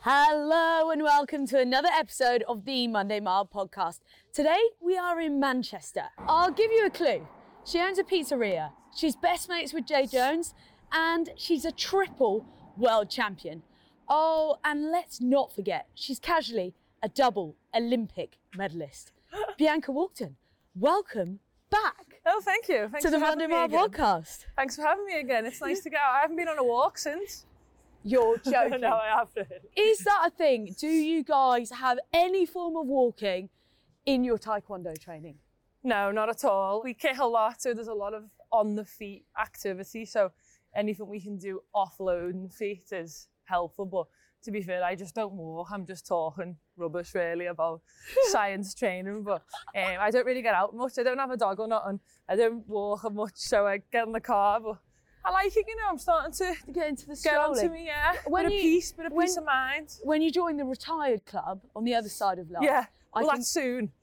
Hello and welcome to another episode of the Monday Mile podcast. Today we are in Manchester. I'll give you a clue. She owns a pizzeria. She's best mates with Jay Jones and she's a triple world champion. Oh, and let's not forget, she's casually a double Olympic medalist. Bianca Walkden, welcome back. Oh, thank you. Thanks to the Monday Mile podcast. Thanks for having me again. It's nice to get out. I haven't been on a walk since. You're joking. No, I haven't. Is that a thing? Do you guys have any form of walking in your Taekwondo training? No, not at all. We kick a lot, so there's a lot of on the feet activity. So anything we can do offloading feet is helpful. But to be fair, I just don't walk. I'm just talking rubbish really about science training. But I don't really get out much. I don't have a dog or nothing. I don't walk much, so I get in the car. But I like it, I'm starting to get into the get onto me, yeah. Bit of peace of mind. When you join the retired club on the other side of life. Yeah, that's soon.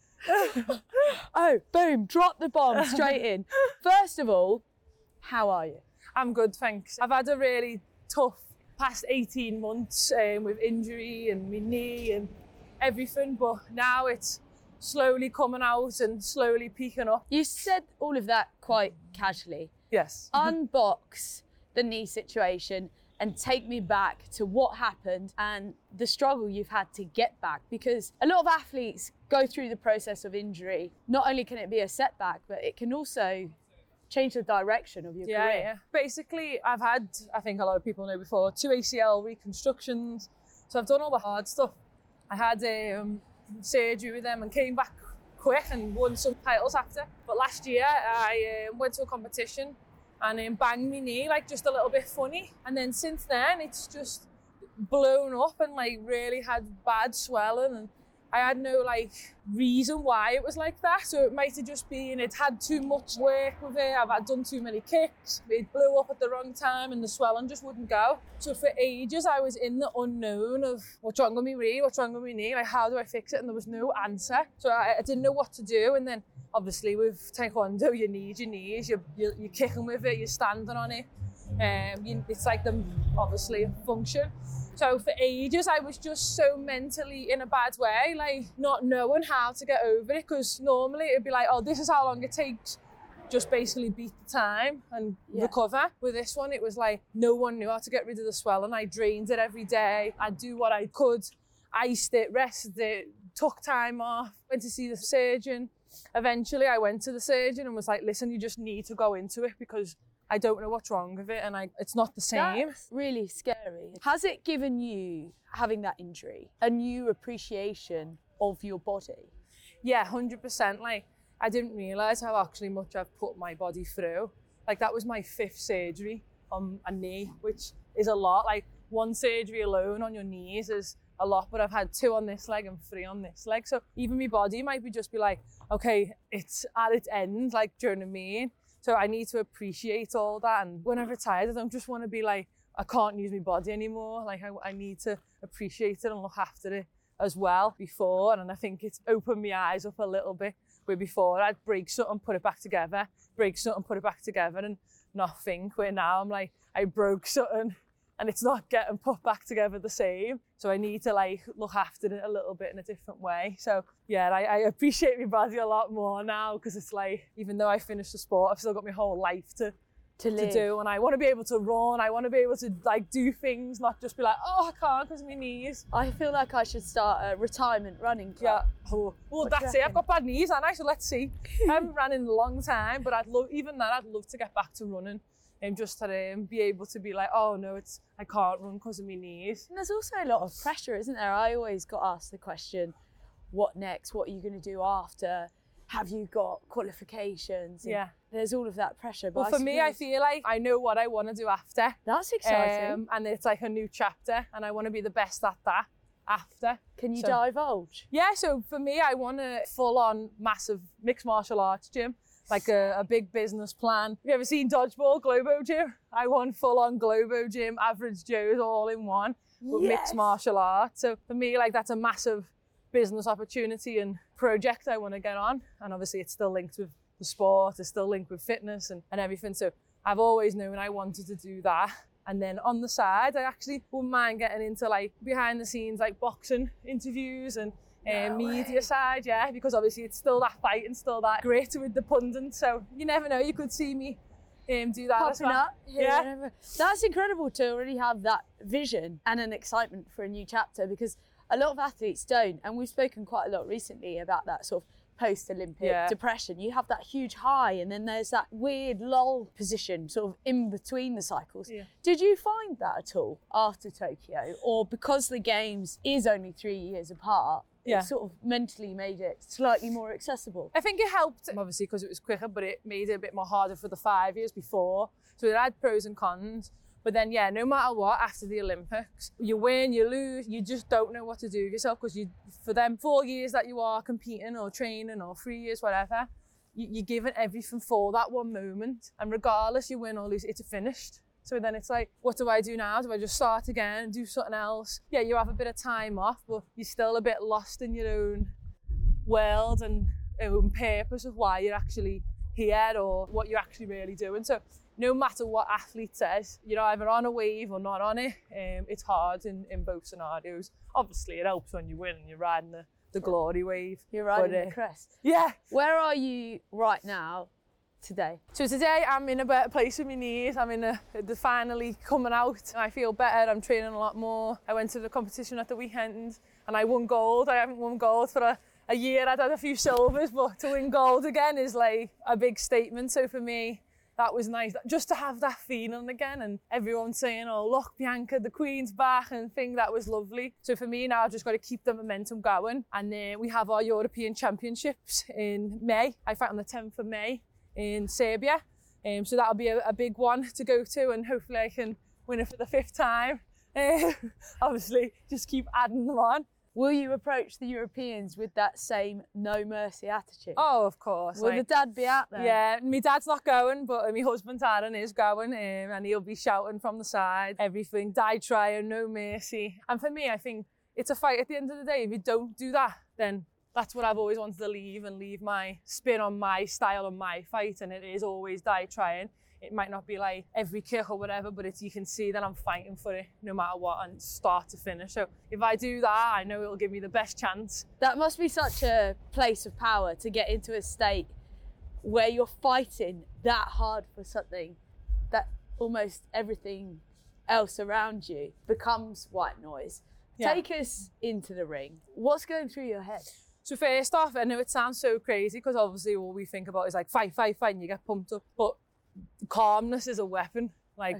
Oh, boom, drop the bomb straight in. First of all, how are you? I'm good, thanks. I've had a really tough past 18 months with injury and my knee and everything, but now it's slowly coming out and slowly peaking up. You said all of that quite casually. Yes. Unbox the knee situation and take me back to what happened and the struggle you've had to get back, because a lot of athletes go through the process of injury. Not only can it be a setback, but it can also change the direction of your career. Yeah. Basically, I've had, I think a lot of people know before, 2 ACL reconstructions. So I've done all the hard stuff. I had surgery with them and came back quick and won some titles after. But last year I went to a competition and banged my knee, like just a little bit funny. And then since then it's just blown up and like really had bad swelling, and I had no like reason why it was like that. So it might have just been it had too much work with it. I've done too many kicks. It blew up at the wrong time and the swelling just wouldn't go. So for ages I was in the unknown of what's wrong with me knee, what's wrong with my knee, like how do I fix it? And there was no answer. So I didn't know what to do. And then obviously with Taekwondo, you need your knees. You're kicking with it, you're standing on it. It's like the obviously function. So for ages, I was just so mentally in a bad way, like not knowing how to get over it, because normally it'd be like, oh, this is how long it takes. Just basically beat the time and recover. With this one, it was like no one knew how to get rid of the swelling. I drained it every day. I'd do what I could, iced it, rested it, took time off, went to see the surgeon. Eventually, I went to the surgeon and was like, listen, you just need to go into it because I don't know what's wrong with it and it's not the same. That's really scary. Has it given you, having that injury, a new appreciation of your body? Yeah, 100%. Like, I didn't realise how actually much I've put my body through. Like, that was my 5th surgery on a knee, which is a lot. Like, 1 surgery alone on your knees is a lot, but I've had 2 on this leg and 3 on this leg. So even my body might just be like, okay, it's at its end, like, do you know what I mean? So I need to appreciate all that. And when I'm retired, I don't just want to be like, I can't use my body anymore. Like I need to appreciate it and look after it as well before. And I think it's opened my eyes up a little bit, where before I'd break something, put it back together, break something, put it back together and not think, where now I'm like, I broke something and it's not getting put back together the same. So I need to like look after it a little bit in a different way. So yeah, I appreciate my body a lot more now, because it's like, even though I finished the sport, I've still got my whole life to do, and I want to be able to run. I want to be able to like do things, not just be like, oh, I can't because of my knees. I feel like I should start a retirement running club. Yeah. Oh, well, that's it. I've got bad knees, and so let's see. I haven't ran in a long time, but I'd love to get back to running. And just to be able to be like, oh no, I can't run because of my knees. And there's also a lot of pressure, isn't there? I always got asked the question, what next? What are you going to do after? Have you got qualifications? And yeah. There's all of that pressure. But for me, I feel like I know what I want to do after. That's exciting. And it's like a new chapter, and I want to be the best at that after. Can you divulge? Yeah, so for me, I want a full-on massive mixed martial arts gym. Like a big business plan. Have you ever seen Dodgeball, Globo Gym? I want full-on Globo Gym, Average Joe's all in one, with mixed martial arts. So for me, like that's a massive business opportunity and project I want to get on. And obviously it's still linked with the sport, it's still linked with fitness and everything. So I've always known I wanted to do that. And then on the side, I actually wouldn't mind getting into like behind the scenes, like boxing interviews and media side, yeah, because obviously it's still that fight and still that grit with the pundits. So you never know, you could see me do that as Popping well. up here Yeah. and over. That's incredible to already have that vision and an excitement for a new chapter, because a lot of athletes don't. And we've spoken quite a lot recently about that sort of post-Olympic depression. You have that huge high and then there's that weird lull position sort of in between the cycles. Yeah. Did you find that at all after Tokyo? Or because the games is only 3 years apart, it sort of mentally made it slightly more accessible? I think it helped, obviously, because it was quicker, but it made it a bit more harder for the 5 years before. So it had pros and cons. But then, yeah, no matter what, after the Olympics, you win, you lose, you just don't know what to do with yourself, because for them 4 years that you are competing or training, or 3 years, whatever, you're giving everything for that one moment. And regardless, you win or lose, it's finished. So then it's like, what do I do now? Do I just start again and do something else? Yeah, you have a bit of time off, but you're still a bit lost in your own world and own purpose of why you're actually here or what you're actually really doing. So no matter what athlete says, you're either on a wave or not on it. It's hard in both scenarios. Obviously, it helps when you win and you're riding the glory wave. You're riding the crest. Yeah. Where are you right now today? So today I'm in a better place with my knees. they're finally coming out. I feel better. I'm training a lot more. I went to the competition at the weekend and I won gold. I haven't won gold for a year. I'd had a few silvers, but to win gold again is like a big statement. So for me, that was nice, just to have that feeling again, and everyone saying, oh, look, Bianca, the Queen's back, and think that was lovely. So for me now, I've just got to keep the momentum going. And we have our European Championships in May. I fight on the 10th of May in Serbia. So that'll be a big one to go to, and hopefully I can win it for the 5th time. Obviously, just keep adding them on. Will you approach the Europeans with that same no mercy attitude? Oh, of course. Will the dad be out there? Yeah, my dad's not going, but my husband Aaron is going, and he'll be shouting from the side, everything, die trying, no mercy. And for me, I think it's a fight at the end of the day. If you don't do that, then that's what I've always wanted to leave my spin on my style on my fight, and it is always die trying. It might not be like every kick or whatever, but you can see that I'm fighting for it no matter what, and start to finish. So if I do that, I know it'll give me the best chance. That must be such a place of power, to get into a state where you're fighting that hard for something that almost everything else around you becomes white noise. Yeah. Take us into the ring. What's going through your head? So first off, I know it sounds so crazy, because obviously all we think about is like fight, and you get pumped up. But calmness is a weapon,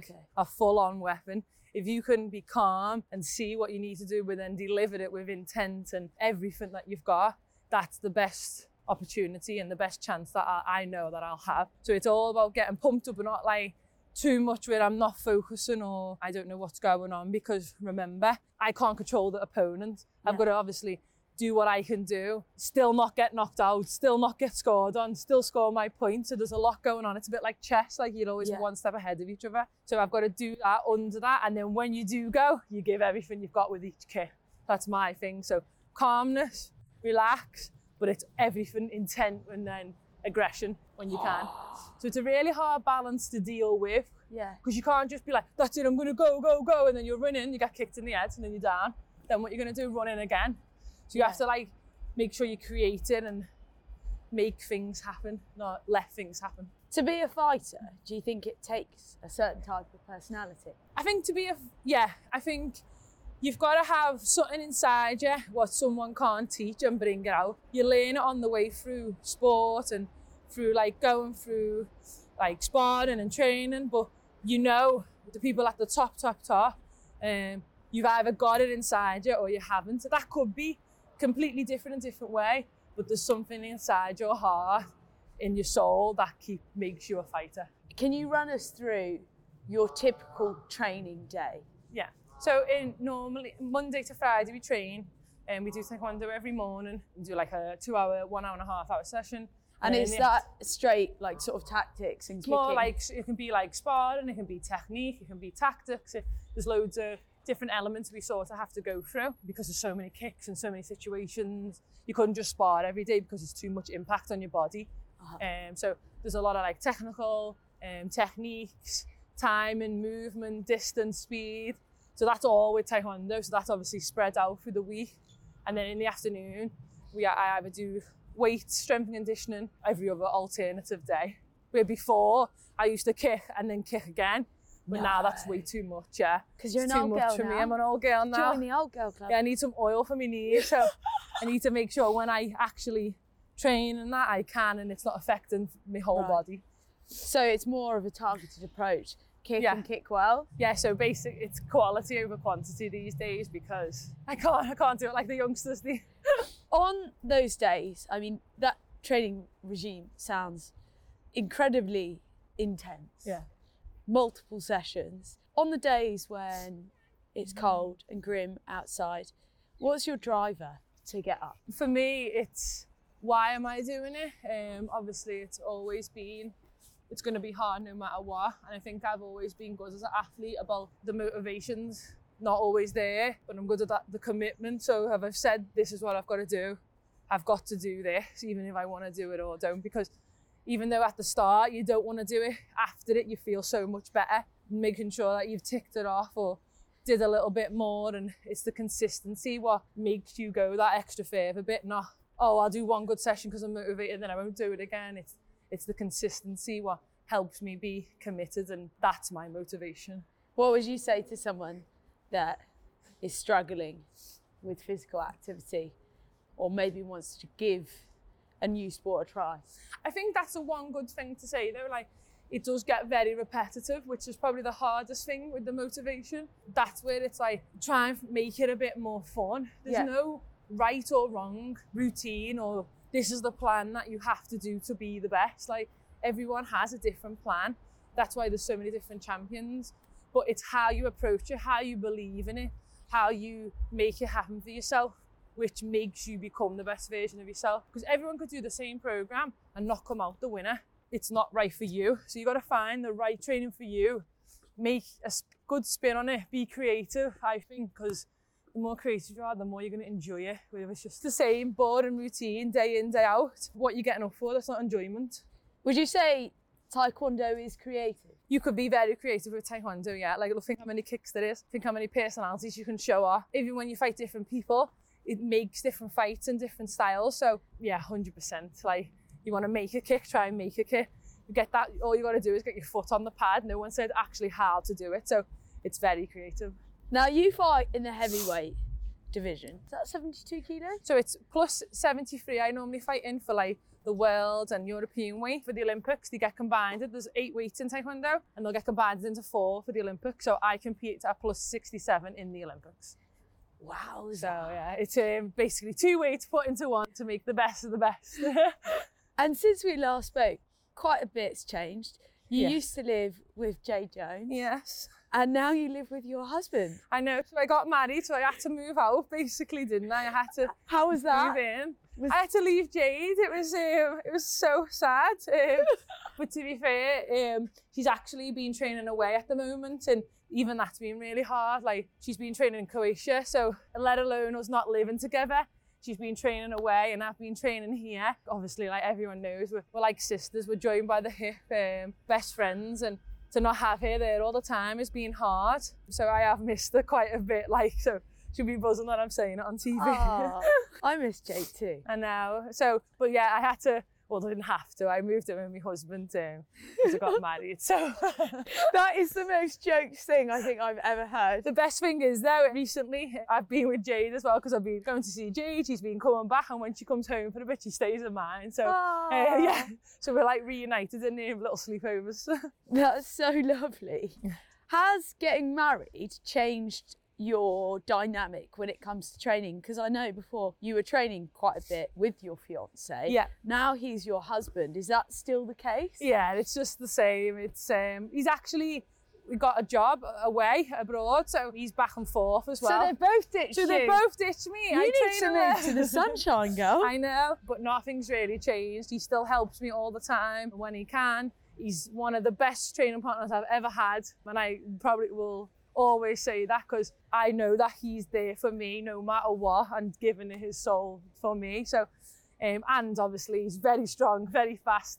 a full-on weapon. If you can be calm and see what you need to do, but then deliver it with intent and everything that you've got, that's the best opportunity and the best chance that I know that I'll have. So it's all about getting pumped up and not like too much where I'm not focusing or I don't know what's going on, because remember, I can't control the opponent. I've got to obviously do what I can do, still not get knocked out, still not get scored on, still score my points. So there's a lot going on. It's a bit like chess, like you're always one step ahead of each other. So I've got to do that under that. And then when you do go, you give everything you've got with each kick. That's my thing. So calmness, relax, but it's everything, intent, and then aggression when you can. So it's a really hard balance to deal with. Yeah. Because you can't just be like, that's it, I'm going to go, and then you're running, you get kicked in the head, and then you're down. Then what you're going to do, run in again. So you have to like make sure you create it and make things happen, not let things happen. To be a fighter, do you think it takes a certain type of personality? I think I think you've got to have something inside you, what someone can't teach, and bring it out. You learn it on the way through sport and through like going through like sparring and training, but you know the people at the top, you've either got it inside you or you haven't. So that could be completely different in a different way, but there's something inside your heart, in your soul, that makes you a fighter. Can you run us through your typical training day? Yeah. So normally Monday to Friday we train, and we do taekwondo every morning. We do like a 1 hour and a half hour session. And is that straight like sort of tactics and it's kicking? More like it can be like sparring, it can be technique, it can be tactics. There's loads of different elements we sort of have to go through, because there's so many kicks and so many situations. You couldn't just spar every day because it's too much impact on your body. So there's a lot of like technical techniques, time and movement, distance, speed. So that's all with Taekwondo. So that's obviously spread out through the week. And then in the afternoon, I either do weight, strength and conditioning every other alternative day. Where before, I used to kick and then kick again. But now that's way too much, yeah. Because you're It's an too old much girl for now. me. I'm an old girl now. Join the old girl club. Yeah, I need some oil for my knees. So I need to make sure when I actually train and that I can and it's not affecting my whole body. So it's more of a targeted approach. Kick Yeah. and kick well. Yeah, so basically it's quality over quantity these days because I can't do it like the youngsters do. On those days, I mean, that training regime sounds incredibly intense. Yeah. Multiple sessions. On the days when it's cold and grim outside, what's your driver to get up? For me, it's why am I doing it? Obviously, it's always been, it's going to be hard no matter what. And I think I've always been good as an athlete about the motivations, not always there, but I'm good at that, the commitment. So if I've said, this is what I've got to do, I've got to do this, even if I want to do it or don't. Because even though at the start you don't want to do it, after it you feel so much better, making sure that you've ticked it off or did a little bit more. And it's the consistency what makes you go that extra further bit, not, oh, I'll do one good session because I'm motivated, then I won't do it again. It's the consistency what helps me be committed, and that's my motivation. What would you say to someone that is struggling with physical activity or maybe wants to give a new sport a try? I think that's the one good thing to say though, like it does get very repetitive, which is probably the hardest thing with the motivation. That's where it's like, try and make it a bit more fun. There's no right or wrong routine or this is the plan that you have to do to be the best. Like everyone has a different plan. That's why there's so many different champions. But it's how you approach it, how you believe in it, how you make it happen for yourself, which makes you become the best version of yourself. Because everyone could do the same program and not come out the winner. It's not right for you. So you got to find the right training for you. Make a good spin on it. Be creative, I think, because the more creative you are, the more you're going to enjoy it. If it's just the same boring routine, day in, day out, what you're getting up for, that's not enjoyment. Would you say Taekwondo is creative? You could be very creative with Taekwondo, yeah. Like, think how many kicks there is, think how many personalities you can show off. Even when you fight different people, it makes different fights and different styles. So, yeah, 100%. Like, you want to make a kick, try and make a kick. You get that, all you got to do is get your foot on the pad. No one said actually how to do it. So, it's very creative. Now, you fight in the heavyweight division. Is that 72 kilos? So, it's plus 73. I normally fight in for, like, the world and European weight. For the Olympics, they get combined. There's 8 weights in Taekwondo and they'll get combined into 4 for the Olympics. So I compete at plus 67 in the Olympics. Wow. So yeah, it's basically 2 weights put into one to make the best of the best. And since we last spoke, quite a bit's changed. You Yes. used to live with Jay Jones. Yes. And now you live with your husband. I know. So I got married, so I had to move out basically, didn't I? I had to How was that? move in. I had to leave Jade. It was so sad. But to be fair, she's actually been training away at the moment, and even that's been really hard. Like, she's been training in Croatia, so let alone us not living together. She's been training away and I've been training here. Obviously, like everyone knows, we're like sisters. We're joined by the hip, best friends, and to not have her there all the time has been hard. So I have missed her quite a bit. Like, so she'll be buzzing that I'm saying it on TV. Oh, I miss Jay too. I know. So, but yeah, I had to, well, I didn't have to. I moved in with my husband too, because I got married. So That is the most jokes thing I think I've ever heard. the best thing is though, recently I've been with Jade as well, because I've been going to see Jade. She's been coming back, and when she comes home for a bit, she stays in mine. So yeah, so we're like reunited in there with little sleepovers. That's so lovely. Has getting married changed your dynamic when it comes to training? Because I know before you were training quite a bit with your fiance. Yeah. Now he's your husband. Is that still the case? Yeah, it's just the same. It's he's actually, we got a job away abroad, so he's back and forth as well. So they both ditched you. So they both ditched me. You I need train to away. move to the sunshine, girl. I know, but nothing's really changed. He still helps me all the time when he can. He's one of the best training partners I've ever had, and I probably will always say that, because I know that he's there for me no matter what, and giving his soul for me. So, and obviously he's very strong, very fast, and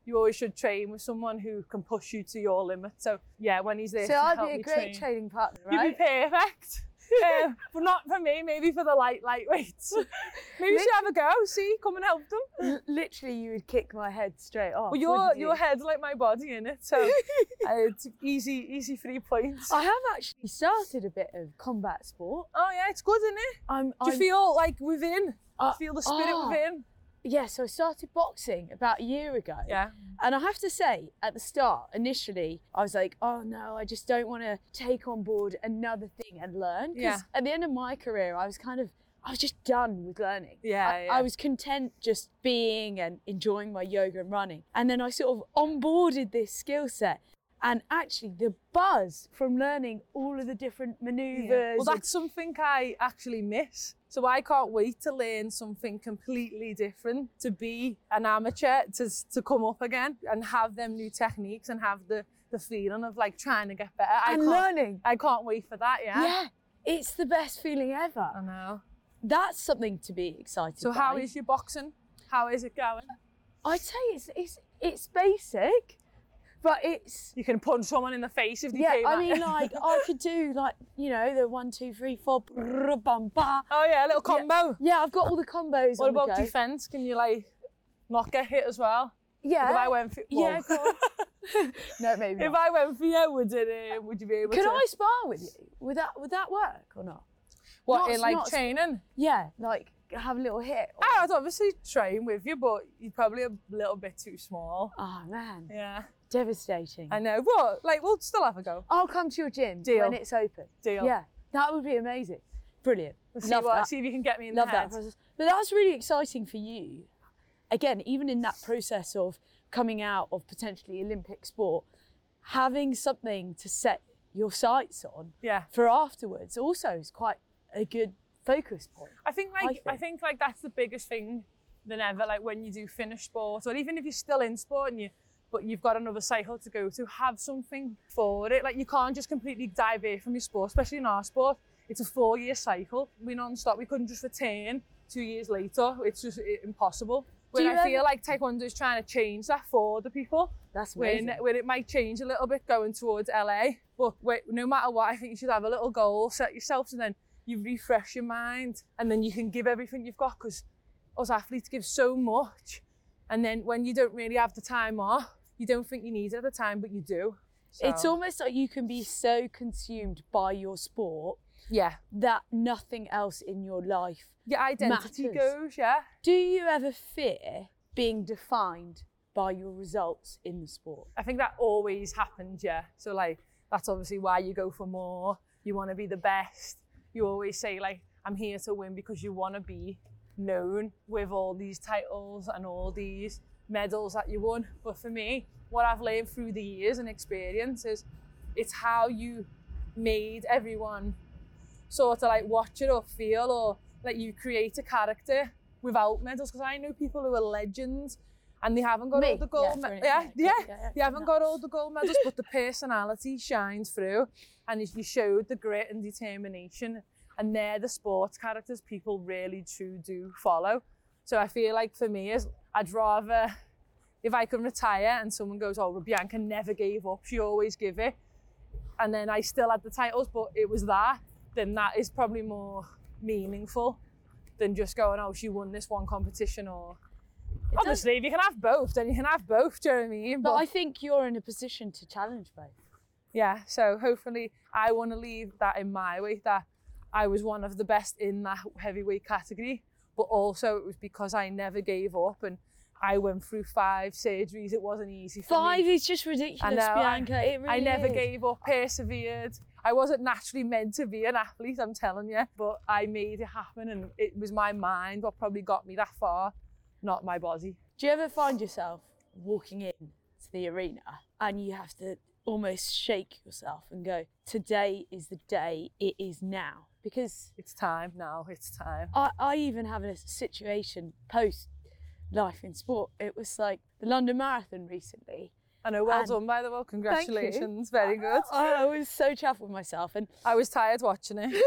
you always should train with someone who can push you to your limit. So yeah, when he's there So to I'd help be a me great train, training partner, you'd right? be perfect. But not for me, maybe for the lightweights. Maybe you should have a go, see, come and help them. Literally, you would kick my head straight off. Well, wouldn't your you? head's like my body, innit? So it's easy 3 points. I have actually started a bit of combat sport. Oh yeah, it's good, isn't it? Do you I'm feel like within? Feel the spirit within? Yeah, so I started boxing about a year ago. Yeah. And I have to say, at the start, initially, I was like, oh no, I just don't want to take on board another thing and learn. Because Yeah. at the end of my career, I was just done with learning. Yeah. I was content just being and enjoying my yoga and running. And then I sort of onboarded this skill set. And actually, the buzz from learning all of the different maneuvers. Well, that's something I actually miss. So I can't wait to learn something completely different, to be an amateur, to come up again and have them new techniques and have the feeling of like trying to get better. Learning. I can't wait for that, yeah. Yeah, it's the best feeling ever. I know. That's something to be excited So by. how is your boxing? How is it going? I'd say it's basic, but it's You can punch someone in the face if they yeah. came I at mean, you. like I could do like the 1, 2, 3, 4, brrr, bum, ba. Oh yeah, a little combo. Yeah, I've got all the combos. What on the about go. defence? Can you like not get hit as well? Yeah. If I went for Yeah, go on. No, maybe if not. I went for you, would you be able Could to? I spar with you? Would that work or not? What, not- in like not- training? Yeah, like have a little hit. Or... I'd obviously train with you, but you're probably a little bit too small. Oh man, Yeah, devastating. I know. But like, we'll still have a go. I'll come to your gym Deal. when it's open. Deal. Yeah, that would be amazing. Brilliant. See Love that. See if you can get me in Love the that head. process. But that's really exciting for you. Again, even in that process of coming out of potentially Olympic sport, having something to set your sights on Yeah. for afterwards also is quite a good focus point. I think like that's the biggest thing than ever. Like when you do finish sport, or even if you're still in sport but you've got another cycle to go to, have something for it. Like you can't just completely divert from your sport, especially in our sport. It's a 4-year cycle. We're non-stop. We couldn't just return 2 years later. It's just impossible. When I feel like Taekwondo is trying to change that for the people. That's amazing. When it might change a little bit going towards LA. But no matter what, I think you should have a little goal, set yourself, and then you refresh your mind, and then you can give everything you've got, because us athletes give so much. And then when you don't really have the time off, you don't think you need it at the time, but you do. So, It's almost like you can be so consumed by your sport yeah. that nothing else in your life. Your identity matters. goes, yeah. Do you ever fear being defined by your results in the sport? I think that always happens, yeah. So like, that's obviously why you go for more. You want to be the best. You always say like, I'm here to win, because you want to be known with all these titles and all these medals that you won. But for me, what I've learned through the years and experience is it's how you made everyone sort of like watch it or feel, or like you create a character without medals. Because I know people who are legends and they haven't got all the gold medals. They haven't got all the gold medals, but the personality shines through, and you showed the grit and determination, and they're the sports characters people really do follow. So I feel like for me, I'd rather, if I can retire and someone goes, oh, Bianca never gave up, she always give it, and then I still had the titles, but it was that, then that is probably more meaningful than just going, oh, she won this one competition. Or obviously, if you can have both, then you can have both, do you know what I mean? But I think you're in a position to challenge both. Yeah, so hopefully I want to leave that in my weight, that I was one of the best in that heavyweight category, but also it was because I never gave up, and I went through 5 surgeries. It wasn't easy for me. 5 is just ridiculous, I know, Bianca. It really I never is. gave up, persevered. I wasn't naturally meant to be an athlete, I'm telling you, but I made it happen, and it was my mind what probably got me that far, not my body. Do you ever find yourself walking in to the arena and you have to almost shake yourself and go, today is the day, it is now? Because It's time now, it's time. I even have a situation post life in sport. It was like the London Marathon recently. I know, well And- done, by the way, Thank you. congratulations, very good. I was so chuffed with myself, and I was tired watching it.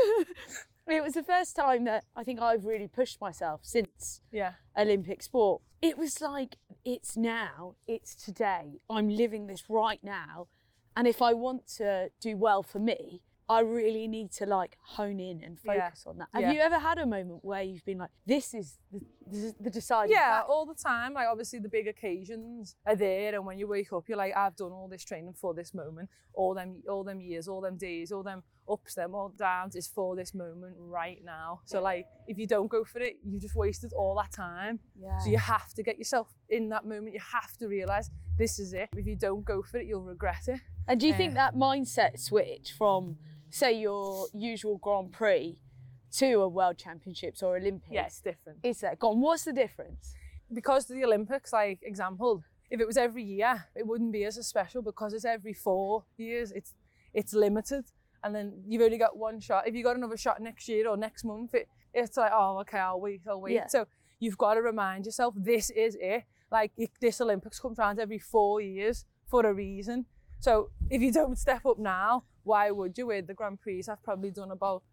it was the first time that I think I've really pushed myself since Yeah. Olympic sport. It was like it's now, it's today. I'm living this right now. And if I want to do well for me, I really need to like hone in and focus on that. Have you ever had a moment where you've been like, this is the deciding factor? All the time. Like obviously the big occasions are there, and when you wake up, you're like, I've done all this training for this moment. All them years, all them days, all them ups, them all downs is for this moment right now. So like, if you don't go for it, you just wasted all that time. Yeah. So you have to get yourself in that moment. You have to realise this is it. If you don't go for it, you'll regret it. And do you think that mindset switch from, say, your usual Grand Prix to a World Championships or Olympics? Yeah, it's different. Is that gone? What's the difference? Because the Olympics, like example, if it was every year, it wouldn't be as special. Because it's every 4 years, it's limited, and then you've only got one shot. If you got another shot next year or next month, it's like, oh, okay, I'll wait. Yeah. So you've got to remind yourself, this is it. Like this Olympics comes around every 4 years for a reason. So if you don't step up now, why would you? With the Grand Prix, I've probably done about,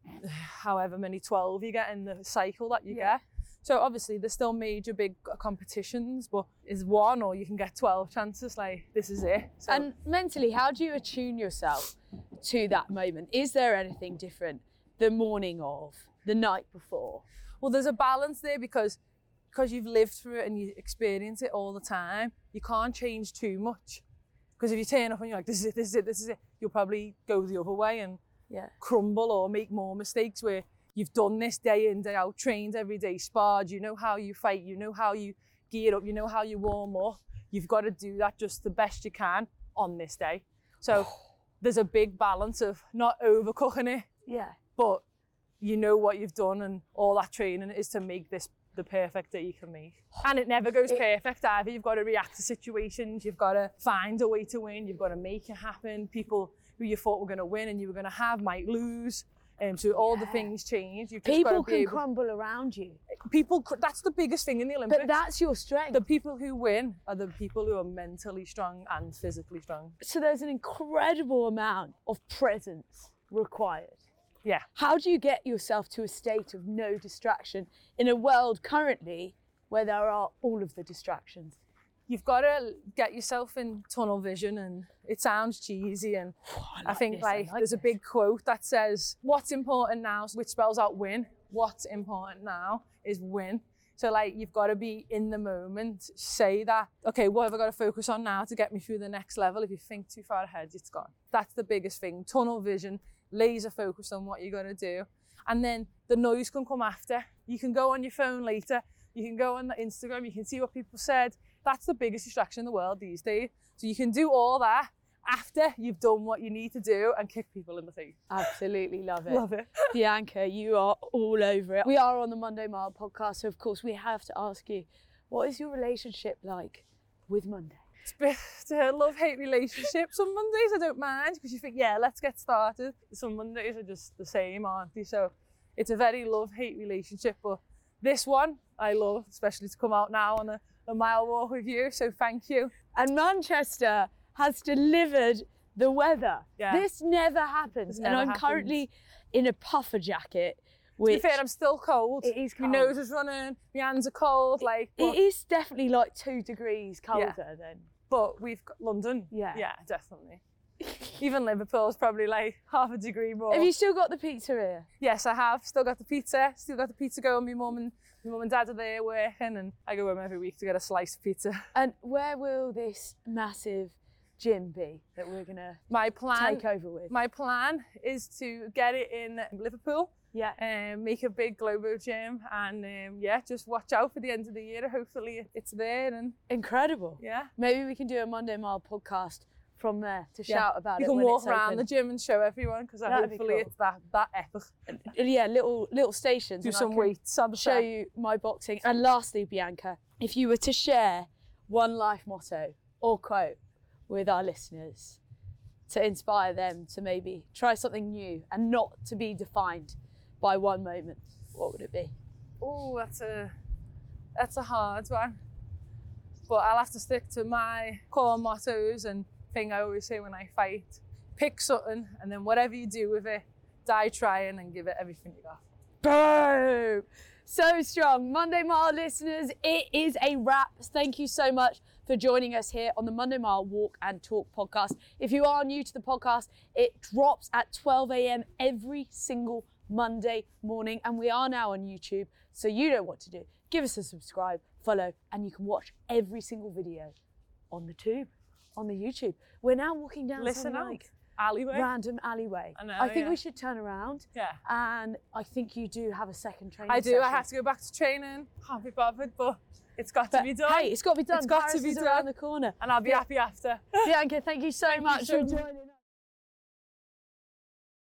however many 12 you get in the cycle that you get. So obviously there's still major big competitions, but it's one, or you can get 12 chances, like this is it. So. And mentally, how do you attune yourself to that moment? Is there anything different the morning of, the night before? Well, there's a balance there because you've lived through it and you experience it all the time. You can't change too much. Because if you turn up and you're like, this is it, you'll probably go the other way and crumble or make more mistakes where you've done this day in, day out, trained every day, sparred, you know how you fight, you know how you gear up, you know how you warm up. You've got to do that just the best you can on this day. So there's a big balance of not overcooking it, but you know what you've done, and all that training is to make this the perfect that you can make. And it never goes perfect either. You've got to react to situations, you've got to find a way to win, you've got to make it happen. People who you thought were going to win and you were going to have might lose. So all the things change. You've just people got to be can crumble around you. That's the biggest thing in the Olympics. But that's your strength. The people who win are the people who are mentally strong and physically strong. So there's an incredible amount of presence required. Yeah. How do you get yourself to a state of no distraction in a world currently where there are all of the distractions? You've got to get yourself in tunnel vision, and it sounds cheesy, and I think there's a big quote that says, what's important now, which spells out win. What's important now is win. So like, you've got to be in the moment, say that, okay, what have I got to focus on now to get me through the next level? If you think too far ahead, it's gone. That's the biggest thing, tunnel vision, laser focused on what you're going to do. And then the noise can come after. You can go on your phone later, you can go on Instagram, you can see what people said. That's the biggest distraction in the world these days. So you can do all that after you've done what you need to do and kick people in the face. Absolutely love it. Love it. Bianca, you are all over it. We are on the Monday Mile podcast, so of course we have to ask you, what is your relationship like with Monday? It's a love-hate relationship. Some Mondays I don't mind because you think, yeah, let's get started. Some Mondays are just the same, aren't they? So it's a very love-hate relationship, but this one I love, especially to come out now on a mile walk with you, so thank you. And Manchester has delivered the weather. Yeah. This never happens. And I'm currently in a puffer jacket. To be fair, I'm still cold. It is cold. My nose is running, my hands are cold. It is definitely like 2 degrees colder then. But we've got London. Yeah. Yeah, definitely. Even Liverpool's probably like half a degree more. Have you still got the pizzeria? Yes, I have. Still got the pizza. Still got the pizza going. My mum and dad are there working, and I go home every week to get a slice of pizza. And where will this massive gym be that we're going to take over with? My plan is to get it in Liverpool. Yeah. Make a big Globo gym, and just watch out for the end of the year. Hopefully it's there. And incredible. Yeah. Maybe we can do a Monday Mile podcast from there to shout about it. You can walk around the gym and show everyone, because hopefully it's that epic. Yeah, little stations. Do some weights. Show you my boxing. And lastly, Bianca, if you were to share one life motto or quote with our listeners to inspire them to maybe try something new and not to be defined by one moment, what would it be? Oh, that's a hard one. But I'll have to stick to my core mottos and thing I always say when I fight. Pick something, and then whatever you do with it, die trying and give it everything you got. Boom! So strong. Monday Mile listeners, it is a wrap. Thank you so much for joining us here on the Monday Mile Walk and Talk podcast. If you are new to the podcast, it drops at 12 a.m. every single Monday morning, and we are now on YouTube, so you know what to do. Give us a subscribe, follow, and you can watch every single video on the tube, on the YouTube. We're now walking down some alleyway. Random alleyway. I know, I think we should turn around. Yeah. And I think you do have a second training I do. session. I have to go back to training. Can't be bothered, but it's got to be done. Hey, it's got to be done. It's got Paris to be is done. around the corner. And I'll be happy after. Bianca, thank you so much so for joining us.